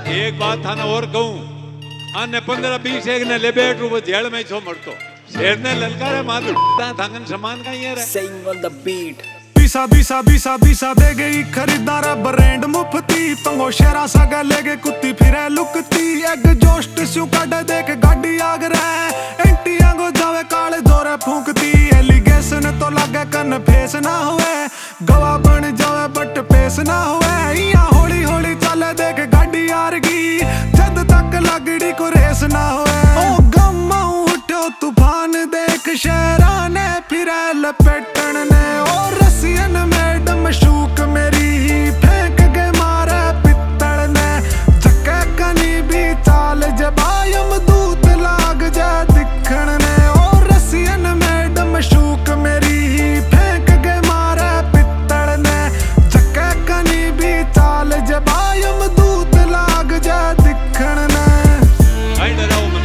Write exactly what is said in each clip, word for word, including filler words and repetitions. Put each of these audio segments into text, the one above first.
एक बात थाने और कहूं, आने पंद्रह बीस एक ने ले बैठ वो जेल में छो मरतो शेर ने ललकारे मार थांगन समान का ये रे Saying on the beat बीसा बीसा बीसा बीसा दे गई खरीदार ब्रांड मुफ्ती पंगो शेरा सगा ले गए कुत्ती फिरे लुकती एग जोस्ट स्यू काट देख गाड़ी आग रहे एंटियां को जावे काले जोरे फूंकती एलिगेशन तो लगे कन फेस ना हुए गवा बन जावे बट पेश ना हुए या होली होली चले देख गाड़ी आरगी जद तक लगड़ी को रेस ना हुए ओ गम्मा उठो तूफान देख शेरा ने फिरे लपेटन ने और रसियन मैडम शूक मेरी फेंक के मारे पित्तल ने झक्के कनी भी चाल जबायम दूत लाग जा दिखण ने और रसियन मैडम शूक मेरी फेंक के मारे पित्तल ने झक्के कनी भी चाल जबायम दूत लाग जा दिखण ने आई डराओ मत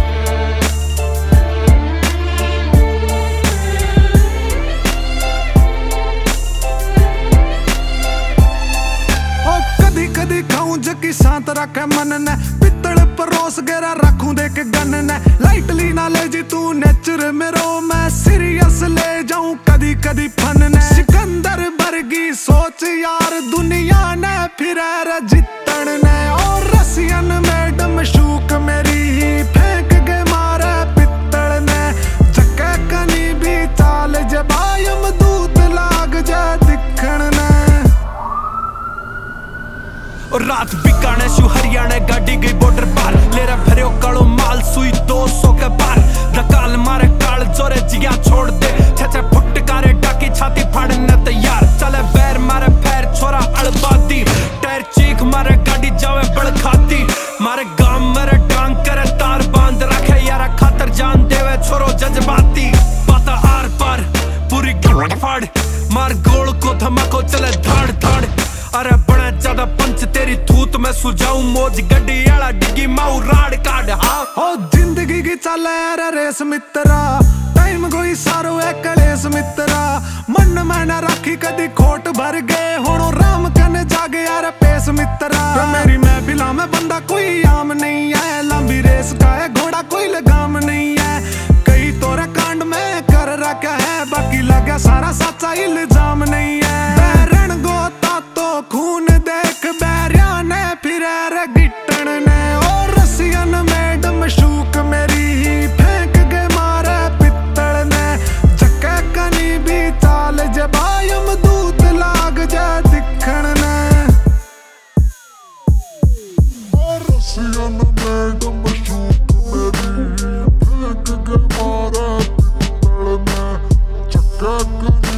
कदी खाऊं जकी शांत रखे मन ने पित्तल परोस गेरा रखूं दे के गन ने लाइटली ना ले जी तू नेचर मेरो मैं सीरियस ले जाऊं कदी कदी फन ने सिकंदर बरगी सोच यार दुनिया ने फिर जितन ने और रसियन मैडम शूक मेरी फेंक के मारे पित्तल ने झक्के कनी भी चाल जबायम दूत लाग जा दिखण ने और रात बिकाने शू हरियाणा गाड़ी गई बॉर्डर पार लेरा भरियो कालो माल सुई दो सौ के पार धकाल मारे काल जोरे जिया छोड़ दे छे फुटकारे डाकी छाती फाड़ने तैयार चले बैर मारे पैर छोरा अड़बाती टायर चीख मारे गाड़ी जावे बड़ खाती मारे गांव मेरे डांग करे तार बांध रखे यारा खातर जान देवे छोरो जज्बाती पता आर पार पूरी गाड़ फाड़ मार गोल को धमाको चले धाड़ धाड़ अरे बड़ा ज्यादा पंच तेरी थूत में सुझाऊं मौज गड्डी आला डिगी माऊ राड काट हाँ हो जिंदगी की चले रे रेस मित्रा टाइम कोई सारो है कलेस मित्रा मन में न रखी कदी खोट भर गए होड़ो राम कन जागे यार पेस मित्रा मेरी मैं बिला में बंदा कोई आम नहीं है लंबी रेस का है घोड़ा कोई लगाम नहीं है कई तोरे कांड में कर रखा है बाकी लगा सारा सच्चा इल्जाम नहीं है बैरन गोता तो खून देख बैरिया ने फिर गिट्टन ने और रसियन मैडम शूक मेरी फेंक के मारे पित्तल ने झक्के कनी भी चाल जबायम दूत लाग जा दिखण ने और रसियन मैडम शूक मेरी फेंक के मारे पित्तल ने झक्के